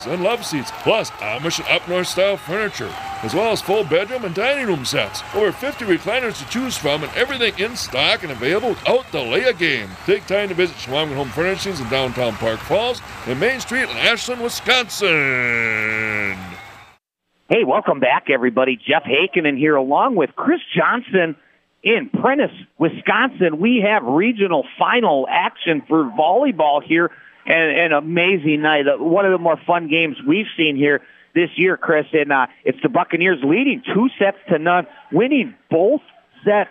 and love seats, plus Amish and up north style furniture, as well as full bedroom and dining room sets. Over 50 recliners to choose from and everything in stock and available without delay a game. Take time to visit Schwammen Home Furnishings in downtown Park Falls and Main Street in Ashland, Wisconsin. Hey, welcome back, everybody. Jeff Hakinen here along with Chris Johnson in Prentice, Wisconsin. We have regional final action for volleyball here. And an amazing night. One of the more fun games we've seen here this year, Chris. And it's the Buccaneers leading 2-0, winning both sets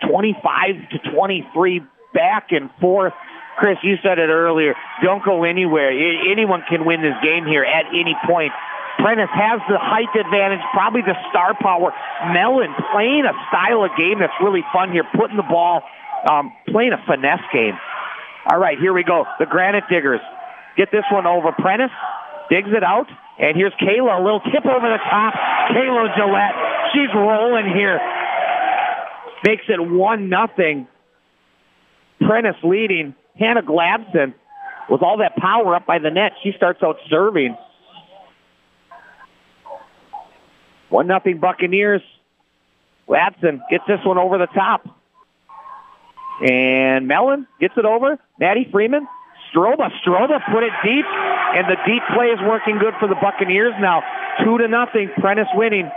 25-23 back and forth. Chris, you said it earlier. Don't go anywhere. Anyone can win this game here at any point. Prentice has the height advantage, probably the star power. Mellon playing a style of game that's really fun here, putting the ball, playing a finesse game. All right, here we go. The Granite Diggers get this one over. Prentice digs it out, and here's Kayla. A little tip over the top. Kayla Gillette, she's rolling here. Makes it 1-0. Prentice leading. Hannah Gladson, with all that power up by the net, she starts out serving. 1-0 Buccaneers. Gladson gets this one over the top. And Mellon gets it over. Maddie Freeman. Stroba put it deep. And the deep play is working good for the Buccaneers now. 2-0. Prentice winning.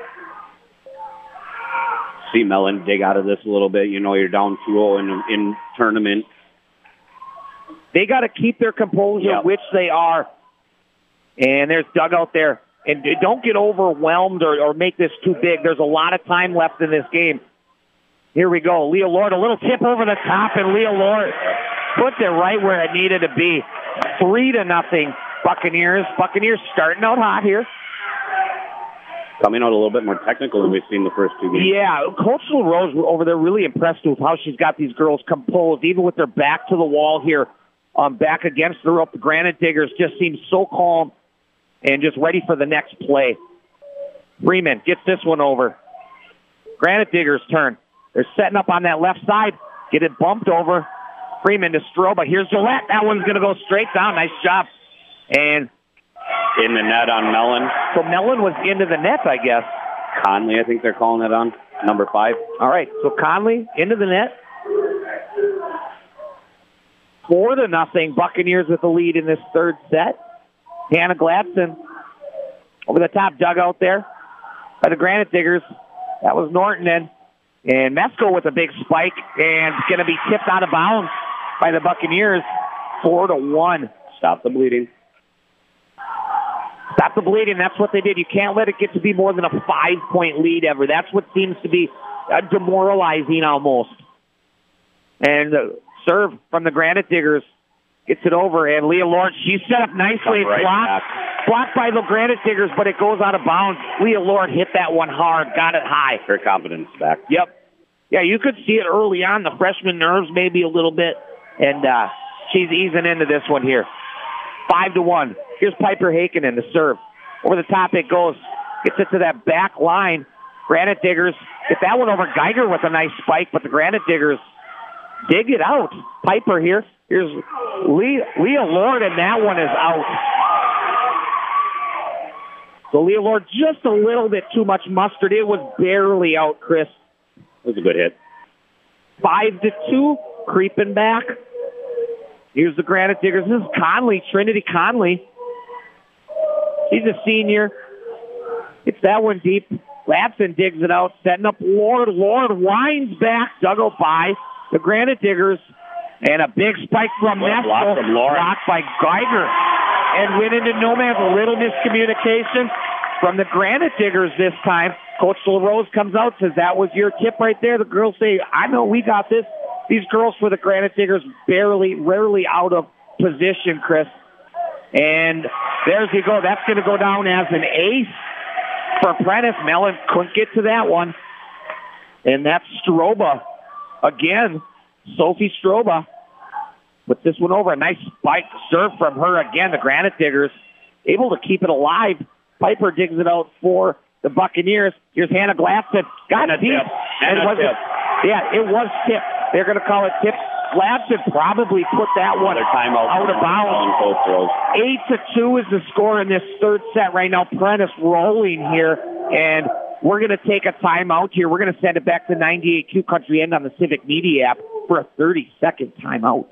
See Mellon dig out of this a little bit. You know you're down 2-0 in tournament. They got to keep their composure, which they are. And there's Doug out there. And don't get overwhelmed or make this too big. There's a lot of time left in this game. Here we go. Leah Lord, a little tip over the top, and Leah Lord puts it right where it needed to be. 3-0 Buccaneers. Buccaneers starting out hot here. Coming out a little bit more technical than we've seen the first two games. Yeah, Coach LaRose over there really impressed with how she's got these girls composed, even with their back to the wall here, back against the rope. The Granite Diggers just seem so calm and just ready for the next play. Freeman gets this one over. Granite Diggers' turn. They're setting up on that left side. Get it bumped over. Freeman to Stroba. Here's Gillette. That one's going to go straight down. Nice job. And in the net on Mellon. So Mellon was into the net, I guess. Conley, I think they're calling it on. Number 5. All right. So Conley into the net. 4-0. Buccaneers with the lead in this third set. Hannah Gladson over the top dugout there by the Granite Diggers. That was Norton then. And Mesko with a big spike, and it's going to be tipped out of bounds by the Buccaneers. 4-1. Stop the bleeding. Stop the bleeding. That's what they did. You can't let it get to be more than a 5-point lead ever. That's what seems to be demoralizing almost. And the serve from the Granite Diggers gets it over, and Leah Lord, she's set up nicely. Blocked by the Granite Diggers, but it goes out of bounds. Leah Lord hit that one hard, got it high. Her confidence back. Yep. Yeah, you could see it early on. The freshman nerves maybe a little bit, and she's easing into this one here. 5-1. Here's Piper Hakinen, the serve. Over the top it goes. Gets it to that back line. Granite Diggers get that one over. Geiger with a nice spike, but the Granite Diggers dig it out. Piper here. Here's Leah Lord, and that one is out. So Leah Lord, just a little bit too much mustard. It was barely out, Chris. It was a good hit. 5-2, creeping back. Here's the Granite Diggers. This is Conley, Trinity Conley. She's a senior. It's that one deep. Latson digs it out, setting up Lord. Lord winds back, dugout by the Granite Diggers. And a big spike from Mesko, blocked by Geiger. And went into no man's. A little miscommunication from the Granite Diggers this time. Coach LaRose comes out, says that was your tip right there. The girls say, I know, we got this. These girls for the Granite Diggers rarely out of position, Chris. And there's you go. That's going to go down as an ace for Prentice. Mellon couldn't get to that one. And that's Stroba again. Sophie Stroba puts this one over. A nice spike serve from her again. The Granite Diggers able to keep it alive. Piper digs it out for the Buccaneers. Here's Hannah Gladson. Got it deep. It was tipped. They're going to call it tipped Gladson probably put that one Another timeout out of bounds. 8-2 is the score in this third set right now. Prentice rolling here, and we're going to take a timeout here. We're going to send it back to 98Q Country End on the Civic Media app for a 30-second timeout.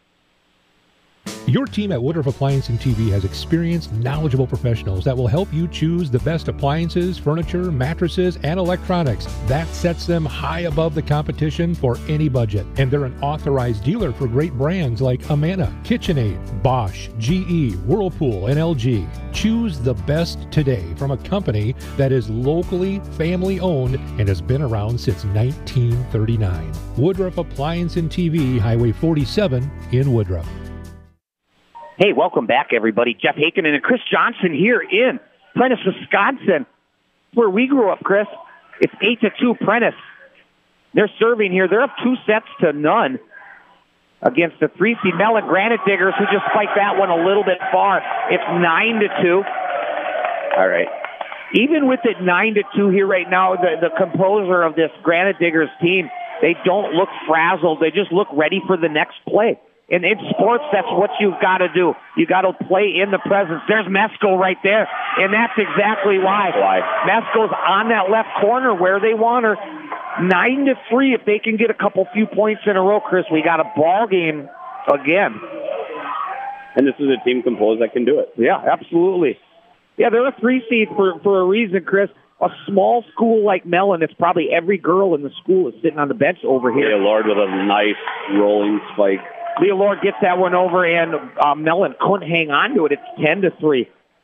Your team at Woodruff Appliance and TV has experienced, knowledgeable professionals that will help you choose the best appliances, furniture, mattresses, and electronics. That sets them high above the competition for any budget. And they're an authorized dealer for great brands like Amana, KitchenAid, Bosch, GE, Whirlpool, and LG. Choose the best today from a company that is locally family-owned and has been around since 1939. Woodruff Appliance and TV, Highway 47 in Woodruff. Hey, welcome back, everybody. Jeff Haken and Chris Johnson here in Prentice, Wisconsin, where we grew up, Chris. It's 8-2 Prentice. They're serving here. They're up 2-0 against the 3-seed Mellon Granite Diggers, who just spiked that one a little bit far. It's 9-2. All right. Even with it 9-2 here right now, the composer of this Granite Diggers team, they don't look frazzled. They just look ready for the next play. And in sports, that's what you've got to do. You got to play in the presence. There's Mesko right there, and that's exactly why. Mesko's on that left corner where they want her. 9-3. If they can get a few points in a row, Chris, we got a ball game again. And this is a team composed that can do it. Yeah, absolutely. Yeah, they're a 3-seed for a reason, Chris. A small school like Mellon, it's probably every girl in the school is sitting on the bench over here. Yeah, Lord with a nice rolling spike. Leah Lord gets that one over, and Mellon couldn't hang on to it. It's 10-3.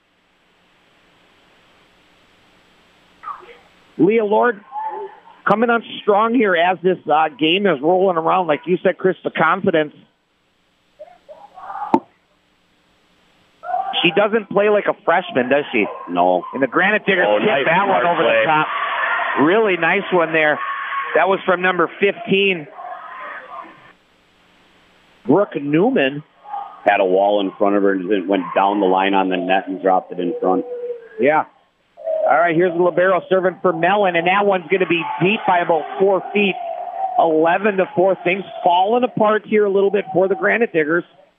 Leah Lord coming on strong here as this game is rolling around. Like you said, Chris, the confidence. She doesn't play like a freshman, does she? No. And the Granite Diggers hit that one over the top. Really nice one there. That was from number 15. Brooke Newman had a wall in front of her and went down the line on the net and dropped it in front. Yeah. All right, here's the libero serving for Mellon, and that one's going to be deep by about 4 feet. 11-4. Things falling apart here a little bit for the Granite Diggers.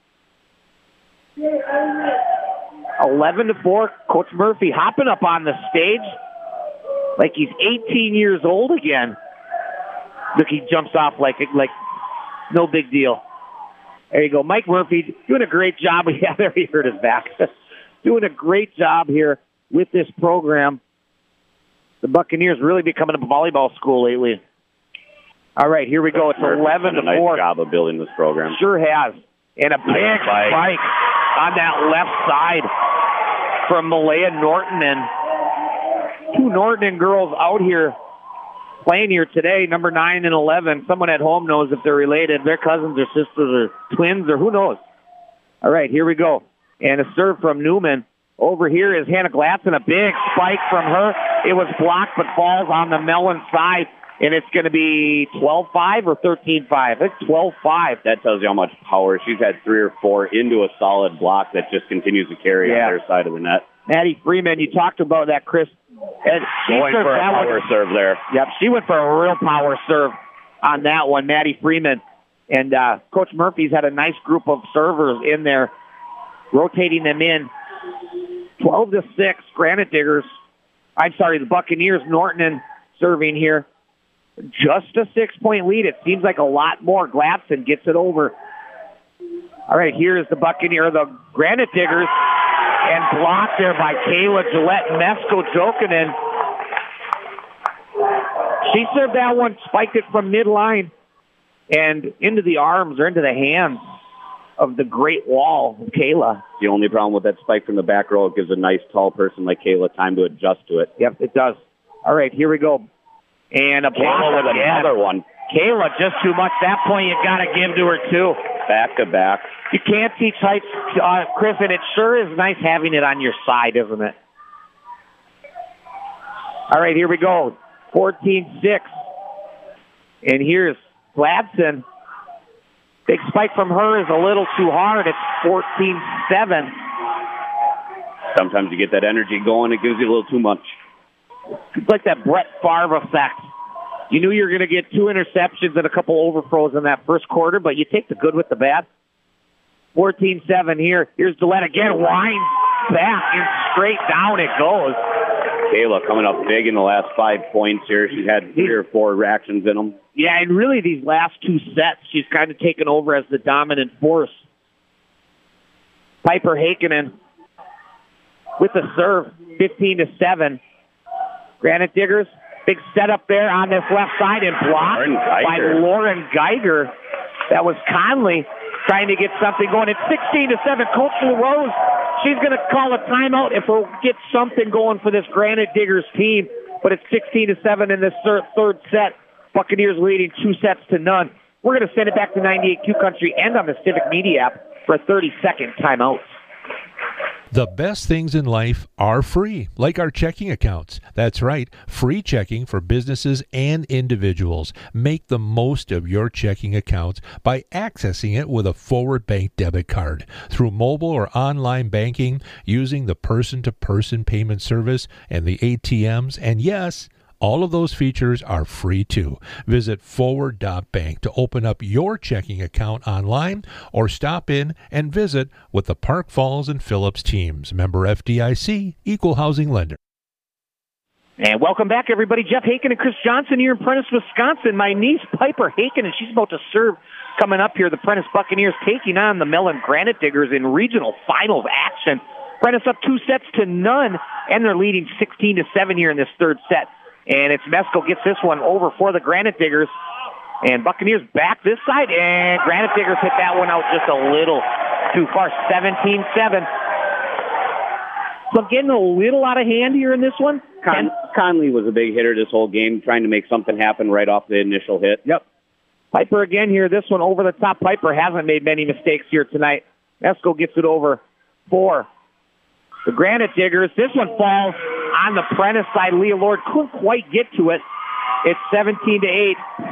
11-4. Coach Murphy hopping up on the stage like he's 18 years old again. Look, he jumps off like no big deal. There you go. Mike Murphy doing a great job. Yeah, there he hurt his back. Doing a great job here with this program. The Buccaneers really becoming a volleyball school lately. All right, here we go. It's 11-4. Nice job of building this program. Sure has. And a big spike on that left side from Malaya Norton. And 2 Norton girls out here playing here today, number 9 and 11. Someone at home knows if they're related. They're cousins or sisters or twins or who knows. All right, here we go. And a serve from Newman. Over here is Hannah Gladson. A big spike from her. It was blocked but falls on the Mellon side. And it's going to be 12-5 or 13-5. I think 12-5. That tells you how much power. She's had 3 or 4 into a solid block that just continues to carry on their side of the net. Maddie Freeman, you talked about that, Chris. And she going for a power serve there. Yep, she went for a real power serve on that one, Maddie Freeman. And Coach Murphy's had a nice group of servers in there, rotating them in. 12-6, Granite Diggers. I'm sorry, the Buccaneers, Norton serving here. Just a 6-point lead. It seems like a lot more. Gladson gets it over. All right, here is the Granite Diggers. And blocked there by Kayla Gillette. Mesko Jokinen. She served that one, spiked it from midline and into the arms or into the hands of the Great Wall, Kayla. The only problem with that spike from the back row, it gives a nice tall person like Kayla time to adjust to it. Yep, it does. All right, here we go. And a block Kayla with another one. Kayla, just too much. That point you got to give to her, too. Back to back. You can't teach height, Chris, and it sure is nice having it on your side, isn't it? All right, here we go. 14-6. And here's Gladson. Big spike from her is a little too hard. It's 14-7. Sometimes you get that energy going. It gives you a little too much. It's like that Brett Favre effect. You knew you were going to get 2 interceptions and a couple overthrows in that first quarter, but you take the good with the bad. 14-7 here. Here's DeLette again, winds back, and straight down it goes. Kayla coming up big in the last 5 points here. She's had 3 or 4 reactions in them. Yeah, and really these last 2 sets, she's kind of taken over as the dominant force. Piper Heikkinen with the serve, 15-7. Granite Diggers, big setup there on this left side and blocked by Lauren Geiger. That was Conley trying to get something going. It's 16-7. Coach LaRose, she's going to call a timeout if we'll get something going for this Granite Diggers team. But it's 16-7 in this third set. Buccaneers leading 2-0. We're going to send it back to 98Q Country and on the Civic Media app for a 30-second timeout. The best things in life are free, like our checking accounts. That's right, free checking for businesses and individuals. Make the most of your checking accounts by accessing it with a Forward Bank debit card through mobile or online banking, using the person-to-person payment service and the ATMs, and yes, all of those features are free too. Visit forward.bank to open up your checking account online or stop in and visit with the Park Falls and Phillips teams. Member FDIC, Equal Housing Lender. And welcome back, everybody. Jeff Haken and Chris Johnson here in Prentice, Wisconsin. My niece, Piper Haken, and she's about to serve coming up here. The Prentice Buccaneers taking on the Mellon Granite Diggers in regional finals action. Prentice up 2-0, and they're leading 16-7 here in this third set. And it's Mesko gets this one over for the Granite Diggers. And Buccaneers back this side, and Granite Diggers hit that one out just a little too far, 17-7. So getting a little out of hand here in this one. Conley was a big hitter this whole game, trying to make something happen right off the initial hit. Yep. Piper again here, this one over the top. Piper hasn't made many mistakes here tonight. Mesko gets it over for the Granite Diggers. This one falls on the Prentice side. Leah Lord couldn't quite get to it. It's 17-8.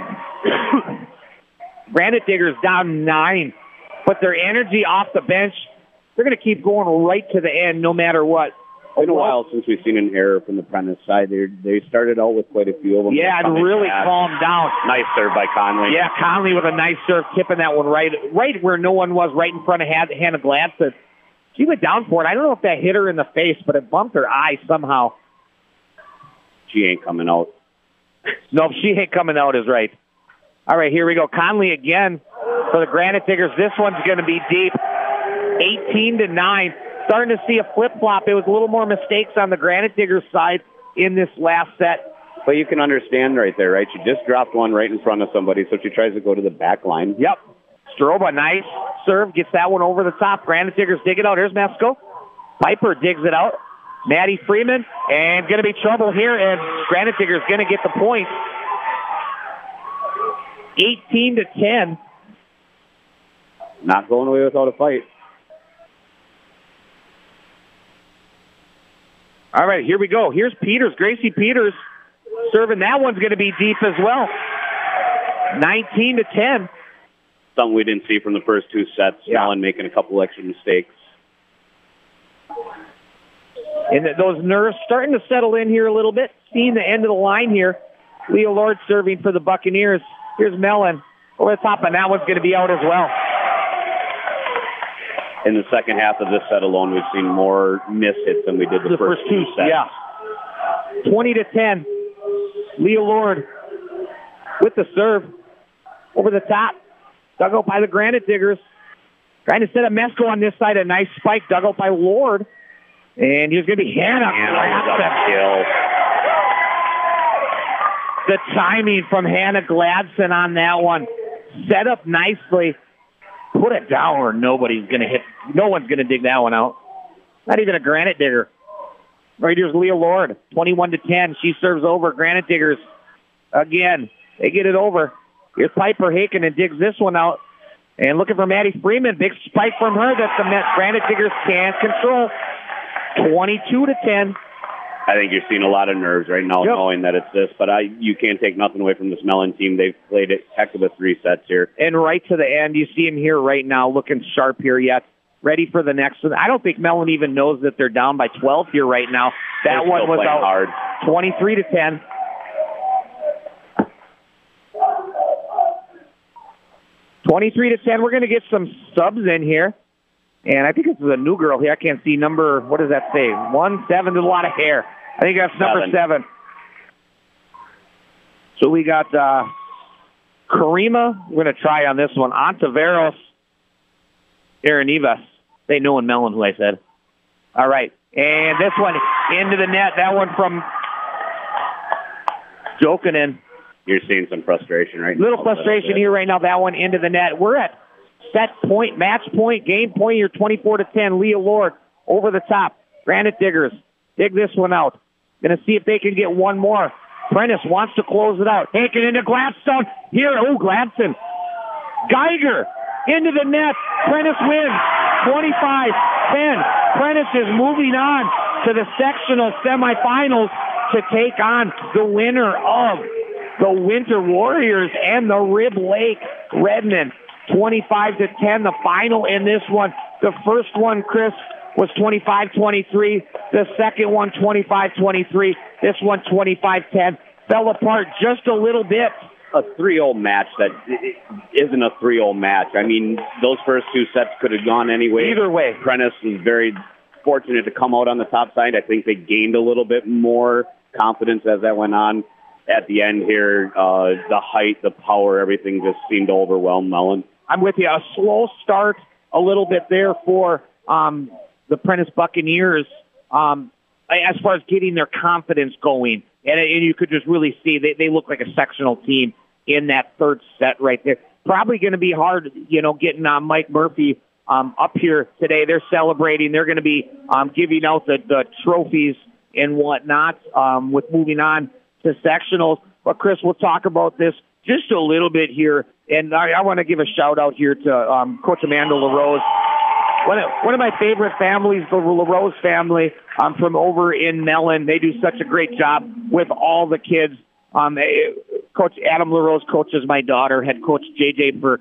Granite Diggers down 9. But their energy off the bench, they're going to keep going right to the end no matter what. It's been a while since we've seen an error from the Prentice side. They started out with quite a few of them. Yeah, and really calmed down. Nice serve by Conley. Yeah, Conley with a nice serve, tipping that one right where no one was, right in front of Hannah Gladson. She went down for it. I don't know if that hit her in the face, but it bumped her eye somehow. She ain't coming out. No, she ain't coming out is right. All right, here we go. Conley again for the Granite Diggers. This one's going to be deep. 18-9. Starting to see a flip-flop. It was a little more mistakes on the Granite Diggers side in this last set. But you can understand right there, right? She just dropped one right in front of somebody, so she tries to go to the back line. Yep. Stroba, nice serve, gets that one over the top. Granite Diggers dig it out. Here's Mesko. Piper digs it out. Maddie Freeman, and going to be trouble here, and Granite Diggers going to get the point. 18-10. Not going away without a fight. All right, here we go. Here's Peters, Gracie Peters, serving. That one's going to be deep as well. 19-10. Something we didn't see from the first 2 sets. Yeah. Allen making a couple extra mistakes. And those nerves starting to settle in here a little bit. Seeing the end of the line here. Leo Lord serving for the Buccaneers. Here's Mellon over the top, and that one's going to be out as well. In the second half of this set alone, we've seen more miss hits than we did the first 2 sets. Yeah. 20-10. Leo Lord with the serve over the top. Dug out by the Granite Diggers. Trying to set a Mesko on this side. A nice spike dug out by Lord. And here's going to be Hannah. The timing from Hannah Gladson on that one. Set up nicely. Put it down or nobody's going to hit. No one's going to dig that one out. Not even a Granite Digger. Right here's Leah Lord. 21-10. She serves over. Granite Diggers again. They get it over. Here's Piper Haken and digs this one out. And looking for Maddie Freeman. Big spike from her that the Granite Diggers can't control. 22-10. I think you're seeing a lot of nerves right now, knowing that it's this. But you can't take nothing away from this Mellon team. They've played a heck of a 3 sets here. And right to the end, you see him here right now looking sharp here yet. Ready for the next one. I don't think Mellon even knows that they're down by 12 here right now. That one was out hard. 23-10. 23-10. We're going to get some subs in here. And I think this is a new girl here. I can't see number, what does that say? 1-7, there's a lot of hair. I think that's number 7. So we got Karima. We're going to try on this one. Ontiveros, Aranivas. They know in Mellon who I said. All right. And this one into the net. That one from Jokinen. You're seeing some frustration right now. Little frustration here right now. That one into the net. We're at set point, match point, game point here, 24-10. Leah Lord over the top. Granite Diggers dig this one out. Going to see if they can get one more. Prentice wants to close it out. Take it into Gladstone. Here, Gladson. Geiger into the net. Prentice wins 25-10. Prentice is moving on to the sectional semifinals to take on the winner of the Winter Warriors and the Rib Lake Redmen. 25-10, the final in this one. The first one, Chris, was 25-23. The second one, 25-23. This one, 25-10. Fell apart just a little bit. A 3-0 match that isn't a 3-0 match. I mean, those first two sets could have gone anyway. Either way. Prentice was very fortunate to come out on the top side. I think they gained a little bit more confidence as that went on. At the end here, the height, the power, everything just seemed to overwhelm Mellon. I'm with you. A slow start a little bit there for the Prentice Buccaneers as far as getting their confidence going. And you could just really see they look like a sectional team in that third set right there. Probably going to be hard, getting Mike Murphy up here today. They're celebrating. They're going to be giving out the trophies and whatnot with moving on to sectionals. But, Chris, we'll talk about this just a little bit here. And I want to give a shout-out here to Coach Amanda LaRose. One of my favorite families, the LaRose family, from over in Mellon. They do such a great job with all the kids. Coach Adam LaRose coaches my daughter, had coached JJ for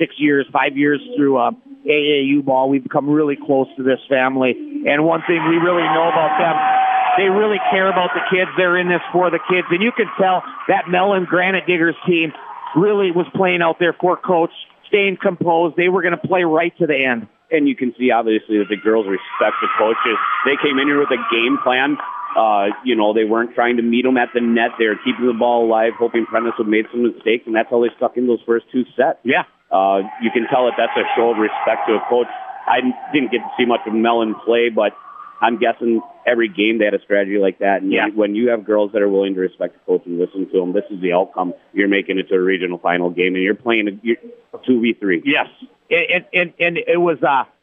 5 years through AAU ball. We've become really close to this family. And one thing we really know about them, they really care about the kids. They're in this for the kids. And you can tell that Mellon Granite Diggers team really was playing out there for Coach, staying composed. They were going to play right to the end. And you can see, obviously, that the girls respect the coaches. They came in here with a game plan. They weren't trying to meet them at the net. They were keeping the ball alive, hoping Prentice would make some mistakes, and that's how they stuck in those first two sets. Yeah. You can tell that that's a show of respect to a coach. I didn't get to see much of Mellon play, but I'm guessing every game they had a strategy like that. And when you have girls that are willing to respect the coach and listen to them, this is the outcome. You're making it to a regional final game, and you're playing a 2v3. Yes. And it was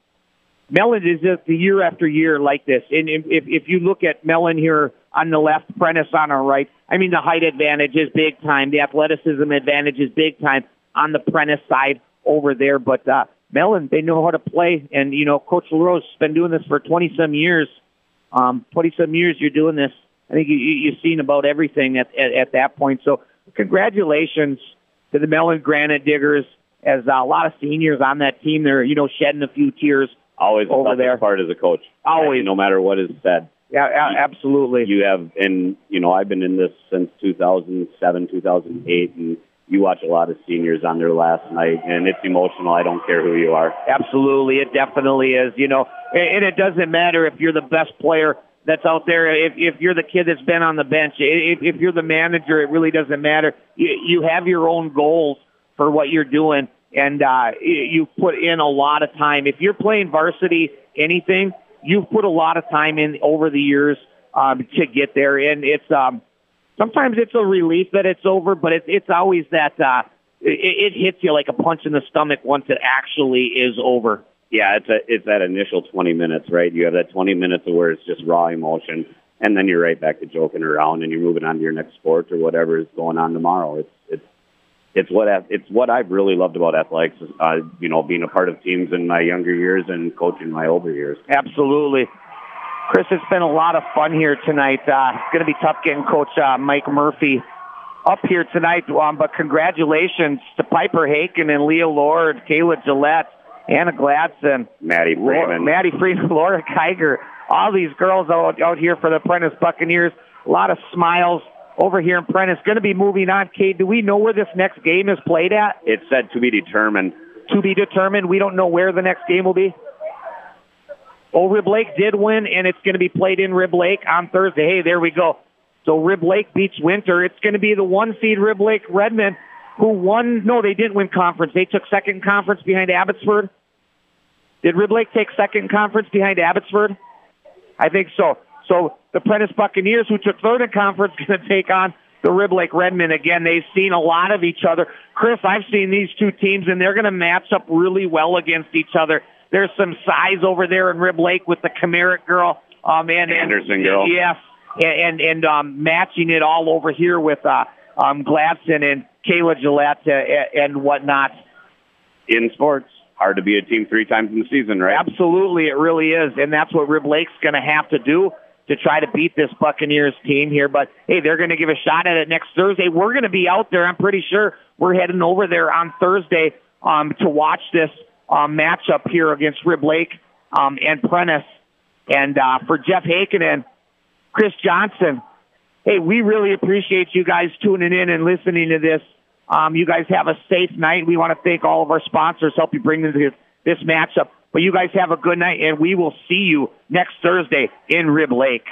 Mellon is just year after year like this. And if you look at Mellon here on the left, Prentice on our right, I mean, the height advantage is big time. The athleticism advantage is big time on the Prentice side over there. But Mellon, they know how to play. And, Coach LaRose has been doing this for 20-some years. 20-some years you're doing this. I think you've seen about everything at that point. So congratulations to the Mellon Granite Diggers. As a lot of seniors on that team, they're, shedding a few tears. Always over there. Part as a coach. Always. No matter what is said. Yeah, absolutely. You have, and, I've been in this since 2007, 2008, and you watch a lot of seniors on their last night, and it's emotional. I don't care who you are. Absolutely. It definitely is, and it doesn't matter if you're the best player that's out there, if you're the kid that's been on the bench, if you're the manager, it really doesn't matter. You have your own goals for what you're doing, and you've put in a lot of time. If you're playing varsity anything, you've put a lot of time in over the years to get there, and it's sometimes it's a relief that it's over, but it's always that it hits you like a punch in the stomach once it actually is over. Yeah, it's that initial 20 minutes, right? You have that 20 minutes where it's just raw emotion, and then you're right back to joking around, and you're moving on to your next sport or whatever is going on tomorrow. It's what I've really loved about athletics, being a part of teams in my younger years and coaching my older years. Absolutely. Chris, it's been a lot of fun here tonight. It's going to be tough getting Coach Mike Murphy up here tonight, but congratulations to Piper Haken and Leah Lord, Kayla Gillette, Anna Gladson, Maddie Freeman, Laura Kiger, all these girls out here for the Prentice Buccaneers. A lot of smiles over here in Prentice. Going to be moving on. Kate, do we know where this next game is played at? It's said to be determined. to be determined. We don't know where the next game will be. Oh, Rib Lake did win, and it's going to be played in Rib Lake on Thursday. Hey, there we go. So Rib Lake beats Winter. It's going to be the 1 seed Rib Lake Redmen who won. No, they didn't win conference. They took second in conference behind Abbotsford. Did Rib Lake take second in conference behind Abbotsford? I think so. So the Prentice Buccaneers, who took third in conference, going to take on the Rib Lake Redmen again. They've seen a lot of each other. Chris, I've seen these two teams, and they're going to match up really well against each other. There's some size over there in Rib Lake with the Kamerick girl. Anderson girl. Yes. And matching it all over here with Gladson and Kayla Gillette and whatnot. In sports, hard to beat a team 3 times in the season, right? Absolutely, it really is. And that's what Rib Lake's going to have to do to try to beat this Buccaneers team here. But, hey, they're going to give a shot at it next Thursday. We're going to be out there. I'm pretty sure we're heading over there on Thursday to watch this matchup here against Rib Lake and Prentice. And for Jeff Haken, Chris Johnson, hey, we really appreciate you guys tuning in and listening to this. You guys have a safe night. We want to thank all of our sponsors, help you bring this matchup. But you guys have a good night, and we will see you next Thursday in Rib Lake.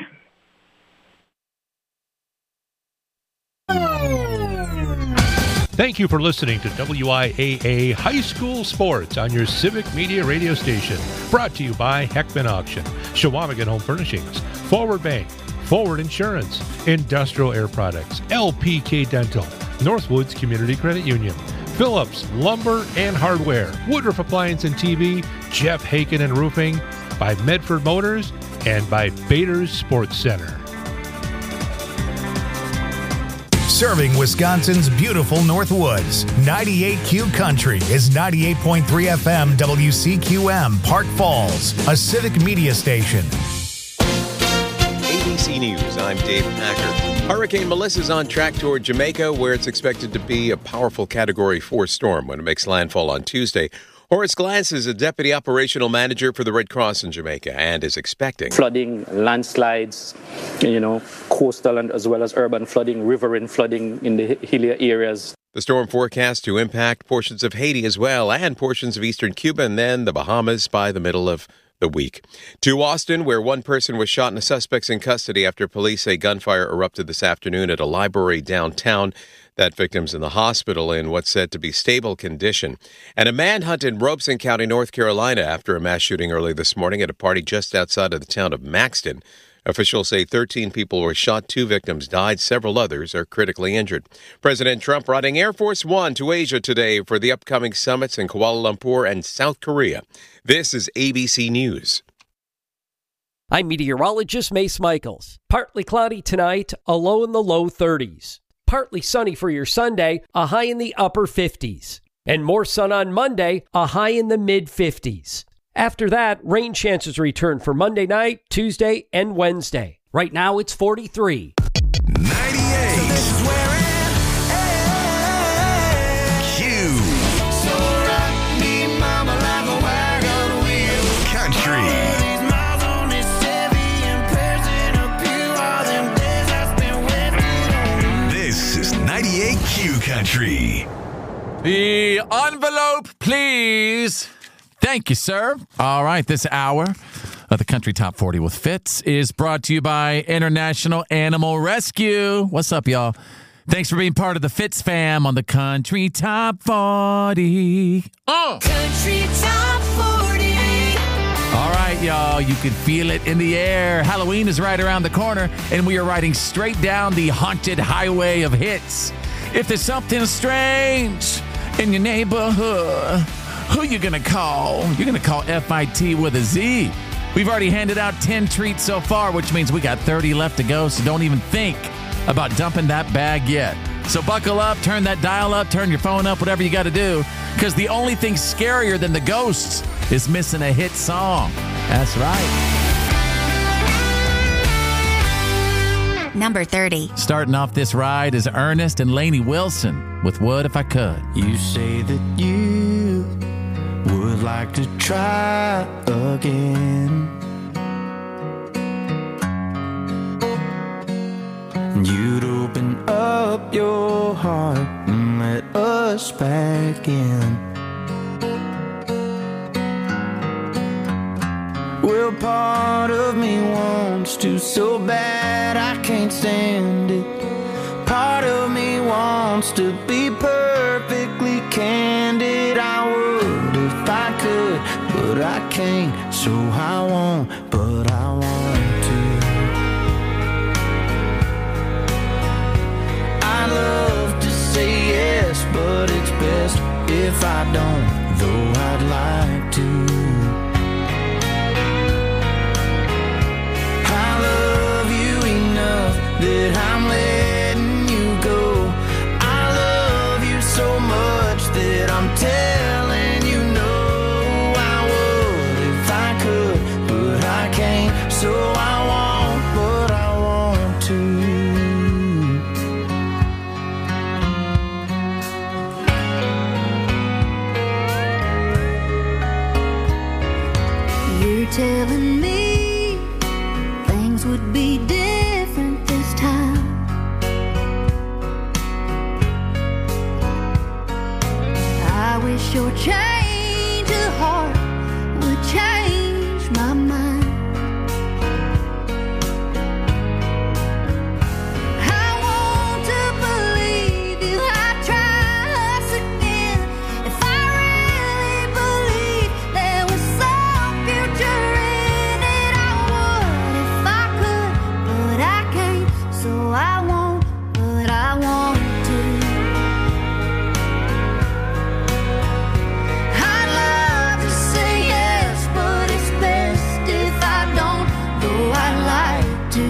Thank you for listening to WIAA High School Sports on your Civic Media radio station. Brought to you by Heckman Auction, Shawamigan Home Furnishings, Forward Bank, Forward Insurance, Industrial Air Products, LPK Dental, Northwoods Community Credit Union, Phillips Lumber and Hardware, Woodruff Appliance and TV, Jeff Haken and Roofing, by Medford Motors, and by Bader's Sports Center. Serving Wisconsin's beautiful Northwoods, 98Q Country is 98.3 FM WCQM, Park Falls, a Civic Media station. ABC News, I'm Dave Packer. Hurricane Melissa's on track toward Jamaica, where it's expected to be a powerful Category 4 storm when it makes landfall on Tuesday. Horace Glantz is a deputy operational manager for the Red Cross in Jamaica and is expecting flooding, landslides, coastal and as well as urban flooding, riverine flooding in the hillier areas. The storm forecast to impact portions of Haiti as well and portions of eastern Cuba and then the Bahamas by the middle of the week. To Austin, where one person was shot and a suspect's in custody after police say gunfire erupted this afternoon at a library downtown. That victim's in the hospital in what's said to be stable condition. And a manhunt in Robeson County, North Carolina, after a mass shooting early this morning at a party just outside of the town of Maxton. Officials say 13 people were shot, 2 victims died, several others are critically injured. President Trump riding Air Force One to Asia today for the upcoming summits in Kuala Lumpur and South Korea. This is ABC News. I'm meteorologist Mace Michaels. Partly cloudy tonight, a low in the low 30s. Partly sunny for your Sunday, a high in the upper 50s. And more sun on Monday, a high in the mid-50s. After that, rain chances return for Monday night, Tuesday, and Wednesday. Right now, it's 43. 98. So this is where Q. So rock me, mama, like a wagon wheel. Country. This is 98Q Country. The envelope, please. Thank you, sir. All right, this hour of the Country Top 40 with Fitz is brought to you by International Animal Rescue. What's up, y'all? Thanks for being part of the Fitz fam on the Country Top 40. Country Top 40. All right, y'all, you can feel it in the air. Halloween is right around the corner, and we are riding straight down the haunted highway of hits. If there's something strange in your neighborhood, who you gonna call? You're gonna call FIT with a Z. We've already handed out 10 treats so far, which means we got 30 left to go, so don't even think about dumping that bag yet. So buckle up, turn that dial up, turn your phone up, whatever you got to do, because the only thing scarier than the ghosts is missing a hit song. That's right. Number 30. Starting off this ride is Ernest and Lainey Wilson with What If I Could. You say that you would like to try again. You'd open up your heart and let us back in. part of me wants to so bad I can't stand it. Part of me wants to be perfectly candid. I would if I could, but I can't, so I won't, but I want to. I love to say yes, but it's best if I don't, though I'd like to. I love you enough that I'm letting you go. I love you so much that I'm telling you no. I would if I could, but I can't, so I won't, but I want to. You're telling me things would be different this time. I wish your change of heart would change my mind. I want to believe you. I try us again. If I really believe there was some future in it, I would if I could, but I can't, so I won't, but I want to. I'd love to say yes, but it's best if I don't, though I'd like to.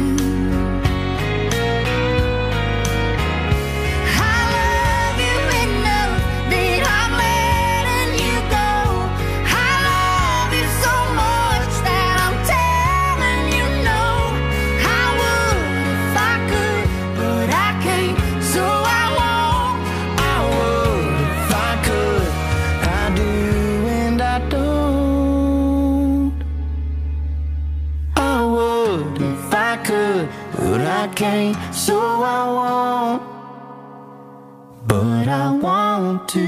I love you enough that I'm letting you go. I love you so much that I'm telling you no. I would if I could, but I can't, so I won't. I would if I could, I do and I don't. I would if I could, but I can't, so I won't, but I want to.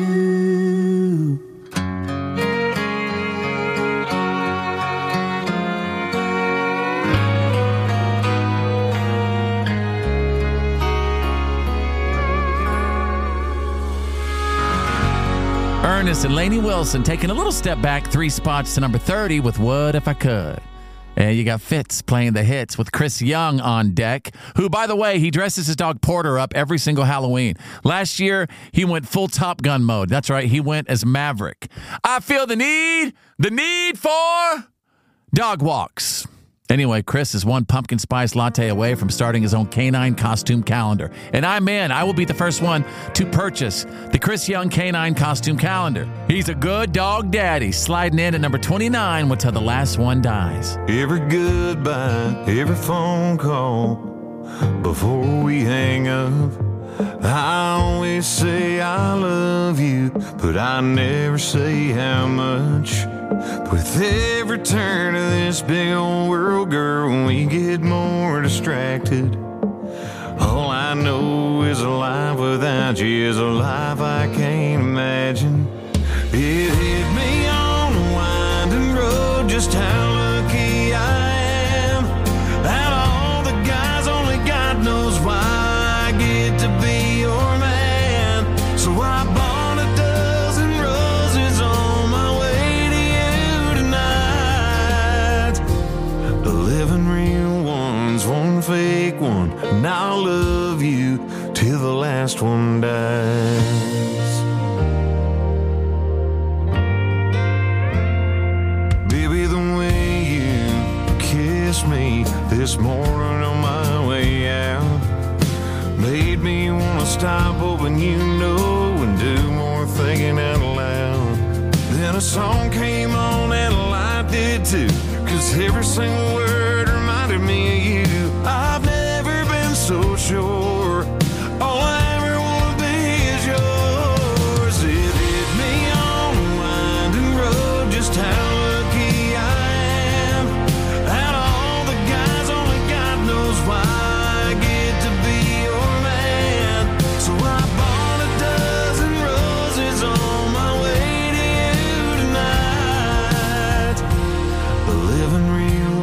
Ernest and Lainey Wilson taking a little step back 3 spots to number 30 with What If I Could. And you got Fitz playing the hits with Chris Young on deck, who, by the way, he dresses his dog Porter up every single Halloween. Last year, he went full Top Gun mode. That's right, he went as Maverick. I feel the need for dog walks. Anyway, Chris is one pumpkin spice latte away from starting his own canine costume calendar. And I'm in. I will be the first one to purchase the Chris Young canine costume calendar. He's a good dog daddy, sliding in at number 29 until the last one dies. Every goodbye, every phone call, before we hang up, I always say I love you, but I never say how much. With every turn of this big old world, girl, we get more distracted. All I know is a life without you is a life I can't imagine. It hit me on a winding road, just how lucky I am. Out of all the guys, only God knows why I get to be your man. So I bought a dozen roses on my way to you tonight. 11 real ones, one fake one, and I'll love you till the last one dies. Baby, the way you kissed me this morning on my way out made me want to stop hoping you know and do more thinking out loud. Then a song came on and a light did too, 'cause every single word reminded me of you. I've never been so sure all I ever want to be is yours. It hit me on a winding road, just how lucky I am. Out of all the guys, only God knows why I get to be your man. So I bought a dozen roses on my way to you tonight. 11 real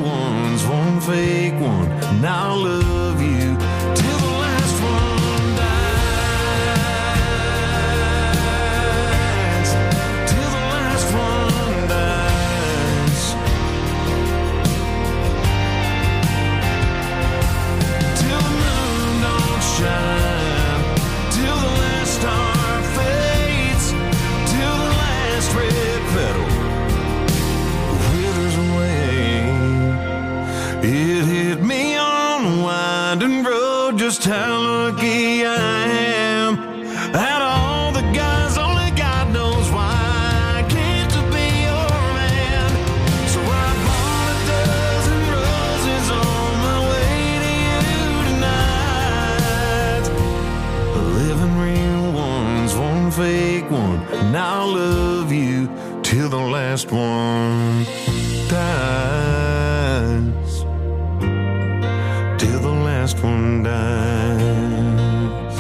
just how lucky I am. Out of all the guys, only God knows why I get to be your man. So I bought a dozen roses on my way to you tonight. 11 real ones, one fake one, and I'll love you till the last one dies. Till the last one dies.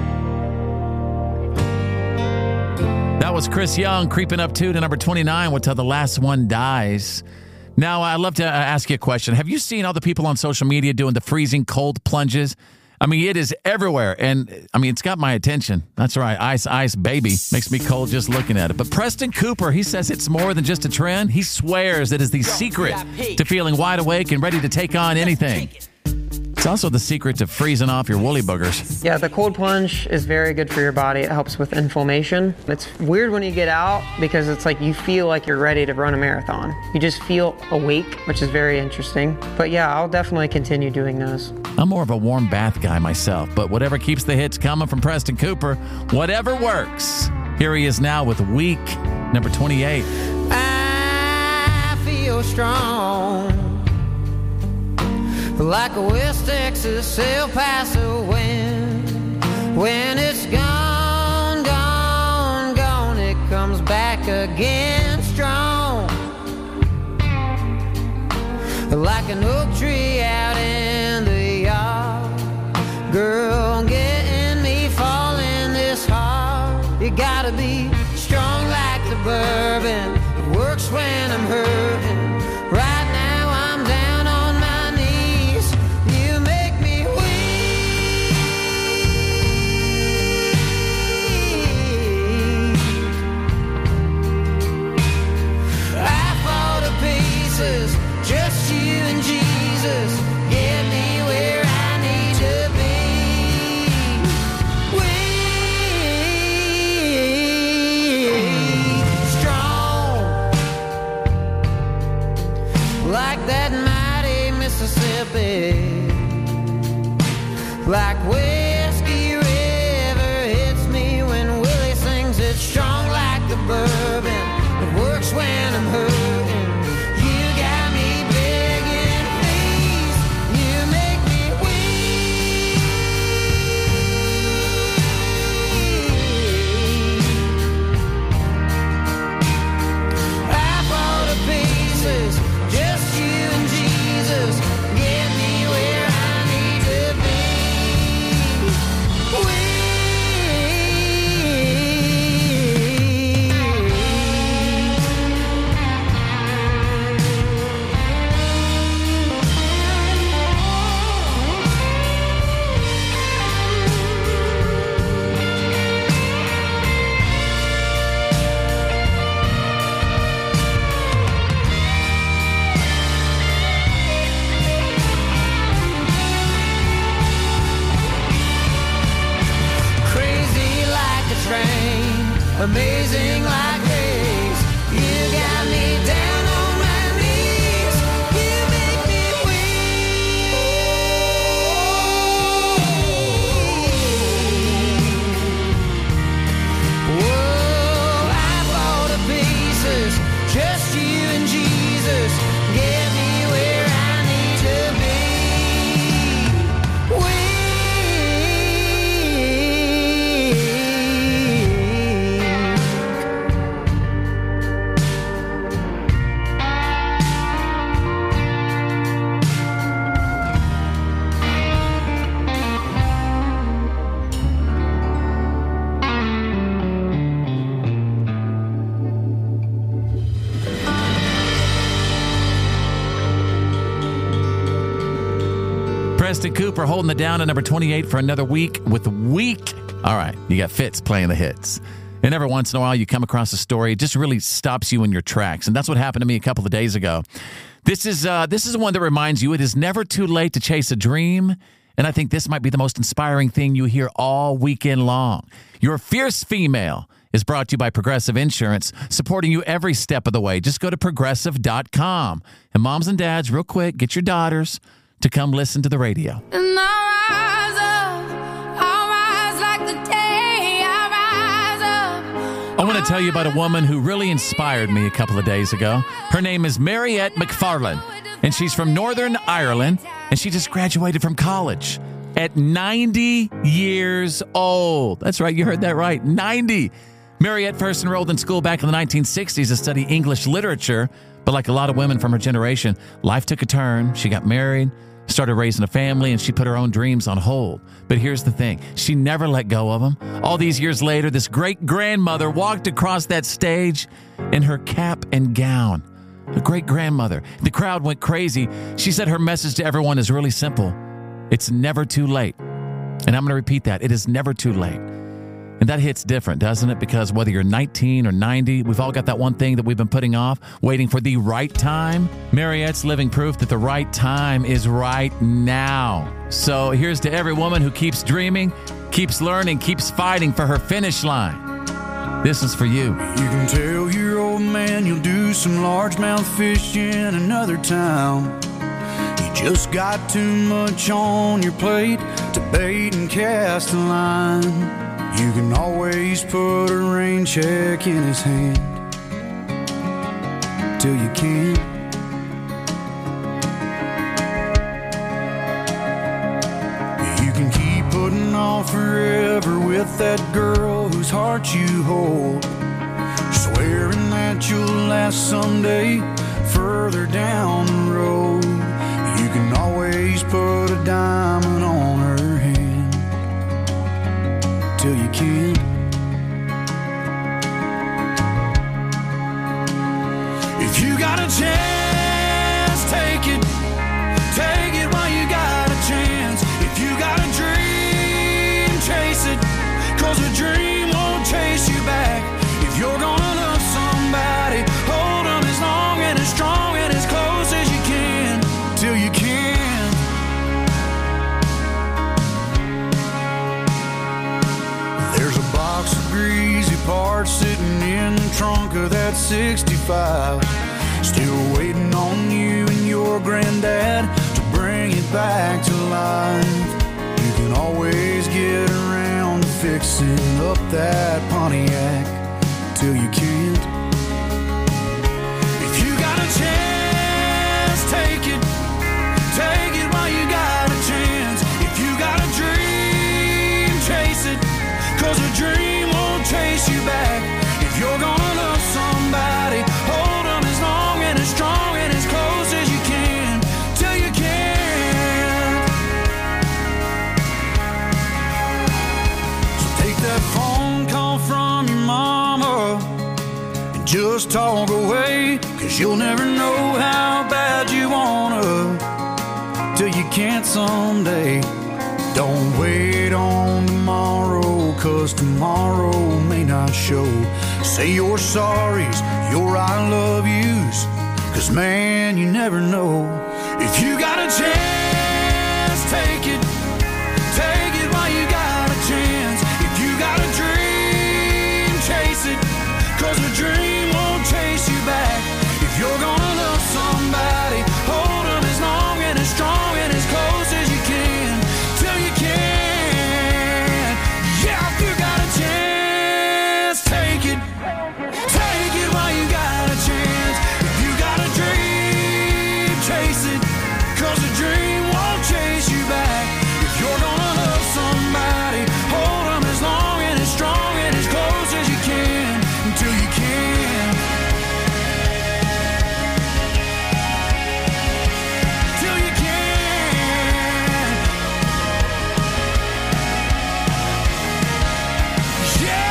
That was Chris Young creeping up to number 29 with Till the Last One Dies. Now, I'd love to ask you a question. Have you seen all the people on social media doing the freezing cold plunges? I mean, it is everywhere. And, I mean, it's got my attention. That's right. Ice, ice, baby. Makes me cold just looking at it. But Preston Cooper, he says it's more than just a trend. He swears it is the secret to feeling wide awake and ready to take on anything. It's also the secret to freezing off your woolly boogers. Yeah, the cold plunge is very good for your body. It helps with inflammation. It's weird when you get out because it's like you feel like you're ready to run a marathon. You just feel awake, which is very interesting. But yeah, I'll definitely continue doing those. I'm more of a warm bath guy myself, but whatever keeps the hits coming from Preston Cooper, whatever works. Here he is now with Weak, number 28. I feel strong, like a West Texas El Paso wind. When it's gone, gone, gone, it comes back again strong. Like an oak tree out in the yard. Girl, getting me falling this hard. You gotta be strong like the bourbon. It works when I'm hurting. Right now I'm down on my knees. You make me weak. I fall to pieces. Just you and Jesus. Get me where I need to be. Strong, like that mighty Mississippi, like Whiskey River hits me when Willie sings it. Strong like the bourbon, it works when I'm hurting. You got me begging, please. You make me weak. I fall to pieces. Just you and Jesus. Get me where I need to be. Crazy like a train, amazing like grace. You got me down on my knees. You make me weak. Whoa, I fall to pieces. Just you and Jesus. Get me where I need to be. Preston Cooper holding it down at number 28 for another week with Weak. All right, you got Fitz playing the hits. And every once in a while, you come across a story. It just really stops you in your tracks. And that's what happened to me a couple of days ago. This is one that reminds you it is never too late to chase a dream. And I think this might be the most inspiring thing you hear all weekend long. Your Fierce Female is brought to you by Progressive Insurance, supporting you every step of the way. Just go to Progressive.com. And moms and dads, real quick, get your daughters to come listen to the radio. And I rise up I want to tell you about a woman who really inspired me a couple of days ago. Her name is Mariette McFarlane, and she's from Northern Ireland, and she just graduated from college at 90 years old. That's right, you heard that right, 90. Mariette first enrolled in school back in the 1960s to study English literature, but like a lot of women from her generation, life took a turn. She got married, started raising a family, and she put her own dreams on hold. But here's the thing. She never let go of them. All these years later, this great-grandmother walked across that stage in her cap and gown. A great-grandmother. The crowd went crazy. She said her message to everyone is really simple. It's never too late. And I'm going to repeat that. It is never too late. And that hits different, doesn't it? Because whether you're 19 or 90, we've all got that one thing that we've been putting off, waiting for the right time. Mariette's living proof that the right time is right now. So here's to every woman who keeps dreaming, keeps learning, keeps fighting for her finish line. This is for you. You can tell your old man you'll do some largemouth fish in another town. You just got too much on your plate to bait and cast a line. You can always put a rain check in his hand till you can't. You can keep putting off forever with that girl whose heart you hold, swearing that you'll last someday further down the road. You can always put a diamond on her hand till you can't. If you got a chance, take it. Take it while you got a chance. If you got a dream, chase it. 'Cause a dream won't chase you back. If you're gonna love somebody, hold them as long and as strong and as close as you can till you can. Greasy parts sitting in the trunk of that 65, still waiting on you and your granddad to bring it back to life. You can always get around to fixing up that Pontiac till you can't. If you got a chance, take it. Take it while you got a chance. If you got a dream, chase it. 'Cause a dream won't chase you back. If you're gonna love somebody, hold them as long and as strong and as close as you can till you can. So take that phone call from your mama and just talk away. 'Cause you'll never know how bad you wanna till you can't someday. Don't wait on tomorrow, 'cause tomorrow may not show. Say your sorries, your I love yous, 'cause man, you never know. If you got a chance, take it. Take it while you got a chance. If you got a dream, chase it. 'Cause a dream won't chase you back. If you're gonna love somebody, hold them as long and as strong and as close as you can. Take it while you got a chance. If you got a dream, chase it. 'Cause a dream won't chase you back. If you're gonna love somebody, hold them as long and as strong and as close as you can until you can. Till you can. Yeah.